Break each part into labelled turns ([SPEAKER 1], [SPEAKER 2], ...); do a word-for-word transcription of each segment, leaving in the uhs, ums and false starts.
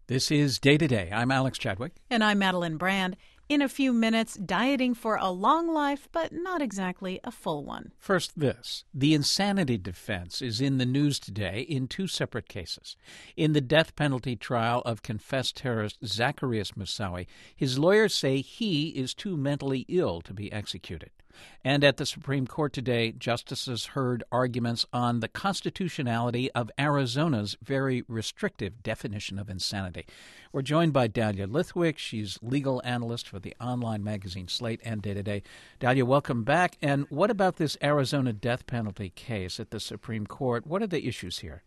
[SPEAKER 1] This is Day to Day. I'm Alex Chadwick.
[SPEAKER 2] And I'm Madeline Brand. In a few minutes, dieting for a long life, but not exactly a full one.
[SPEAKER 1] First, this. The insanity defense is in the news today in two separate cases. In the death penalty trial of confessed terrorist Zacarias Moussaoui, his lawyers say he is too mentally ill to be executed. And at the Supreme Court today, justices heard arguments on the constitutionality of Arizona's very restrictive definition of insanity. We're joined by Dahlia Lithwick. She's legal analyst for the online magazine Slate and Day to Day. Dahlia, welcome back. And what about this Arizona death penalty case at the Supreme Court? What are the issues here?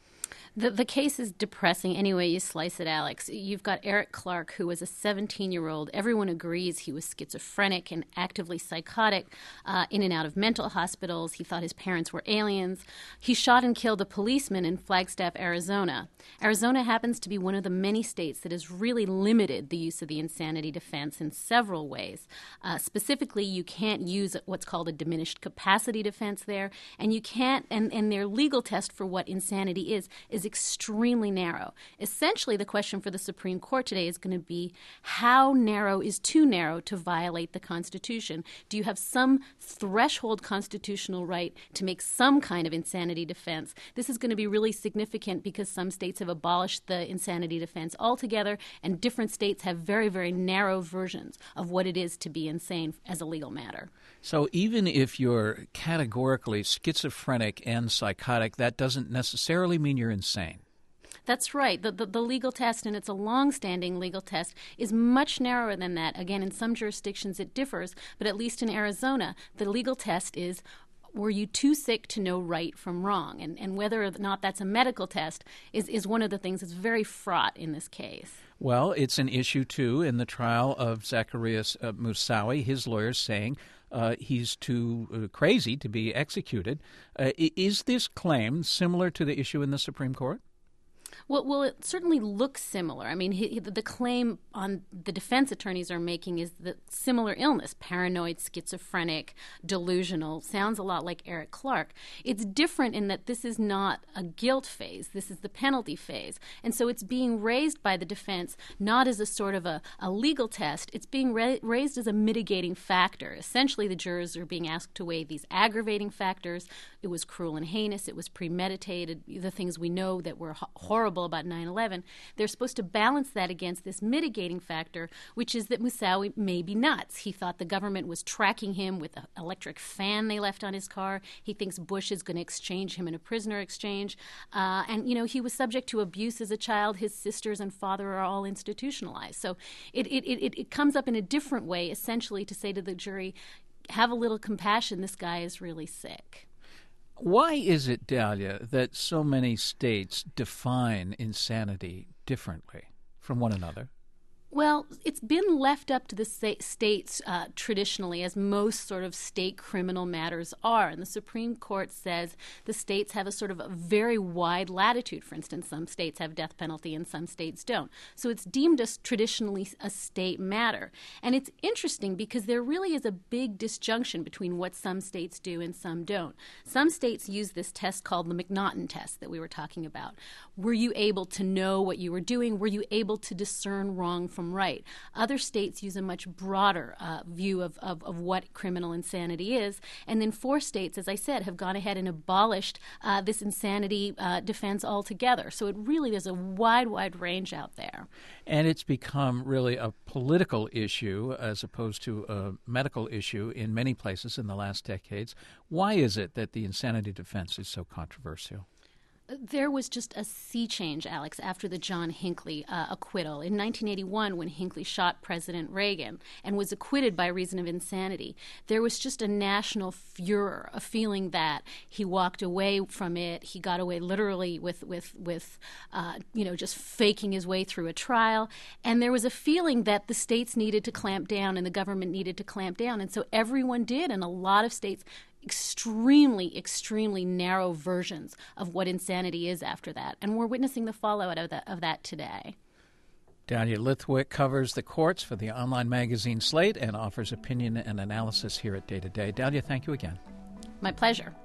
[SPEAKER 3] The the case is depressing any way you slice it, Alex. You've got Eric Clark, who was a seventeen-year-old. Everyone agrees he was schizophrenic and actively psychotic, uh, in and out of mental hospitals. He thought his parents were aliens. He shot and killed a policeman in Flagstaff, Arizona. Arizona happens to be one of the many states that has really limited the use of the insanity defense in several ways. Uh, specifically, you can't use what's called a diminished capacity defense there, and you can't, and, and their legal test for what insanity is, is extremely narrow. Essentially, the question for the Supreme Court today is going to be how narrow is too narrow to violate the Constitution? Do you have some threshold constitutional right to make some kind of insanity defense? This is going to be really significant because some states have abolished the insanity defense altogether, and different states have very, very narrow versions of what it is to be insane as a legal matter.
[SPEAKER 1] So even if you're categorically schizophrenic and psychotic, that doesn't necessarily mean you're insane.
[SPEAKER 3] That's right. The, the, the legal test, and it's a long-standing legal test, is much narrower than that. Again, in some jurisdictions it differs, but at least in Arizona, the legal test is, were you too sick to know right from wrong? And, and whether or not that's a medical test is, is one of the things that's very fraught in this case.
[SPEAKER 1] Well, it's an issue, too, in the trial of Zacarias uh, Moussaoui, his lawyers saying uh, he's too uh, crazy to be executed. Uh, is this claim similar to the issue in the Supreme Court?
[SPEAKER 3] Well, well, it certainly looks similar. I mean, he, the claim on the defense attorneys are making is that similar illness, paranoid, schizophrenic, delusional, sounds a lot like Eric Clark. It's different in that this is not a guilt phase. This is the penalty phase. And so it's being raised by the defense not as a sort of a, a legal test. It's being ra- raised as a mitigating factor. Essentially, the jurors are being asked to weigh these aggravating factors. It was cruel and heinous. It was premeditated, the things we know that were ho- horrible about nine eleven. They're supposed to balance that against this mitigating factor, which is that Moussaoui may be nuts. He thought the government was tracking him with an electric fan they left on his car. He thinks Bush is going to exchange him in a prisoner exchange. Uh, and, you know, he was subject to abuse as a child. His sisters and father are all institutionalized. So it, it, it, it comes up in a different way, essentially, to say to the jury, have a little compassion. This guy is really sick.
[SPEAKER 1] Why is it, Dahlia, that so many states define insanity differently from one another?
[SPEAKER 3] Well, it's been left up to the states uh, traditionally, as most sort of state criminal matters are. And the Supreme Court says the states have a sort of a very wide latitude. For instance, some states have death penalty and some states don't. So it's deemed as traditionally a state matter. And it's interesting because there really is a big disjunction between what some states do and some don't. Some states use this test called the McNaughton test that we were talking about. Were you able to know what you were doing? Were you able to discern wrong from right? Other states use a much broader uh, view of, of, of what criminal insanity is. And then four states, as I said, have gone ahead and abolished uh, this insanity uh, defense altogether. So it really, there's a wide, wide range out there.
[SPEAKER 1] And it's become really a political issue as opposed to a medical issue in many places in the last decades. Why is it that the insanity defense is so controversial?
[SPEAKER 3] There was just a sea change, Alex, after the John Hinckley uh, acquittal. In nineteen eighty-one, when Hinckley shot President Reagan and was acquitted by reason of insanity, there was just a national furor, a feeling that he walked away from it. He got away literally with, with, with uh, you know, just faking his way through a trial. And there was a feeling that the states needed to clamp down and the government needed to clamp down. And so everyone did, and a lot of states extremely, extremely narrow versions of what insanity is after that. And we're witnessing the fallout of that, of that today.
[SPEAKER 1] Dahlia Lithwick covers the courts for the online magazine Slate and offers opinion and analysis here at Day to Day. Dahlia, thank you again.
[SPEAKER 3] My pleasure.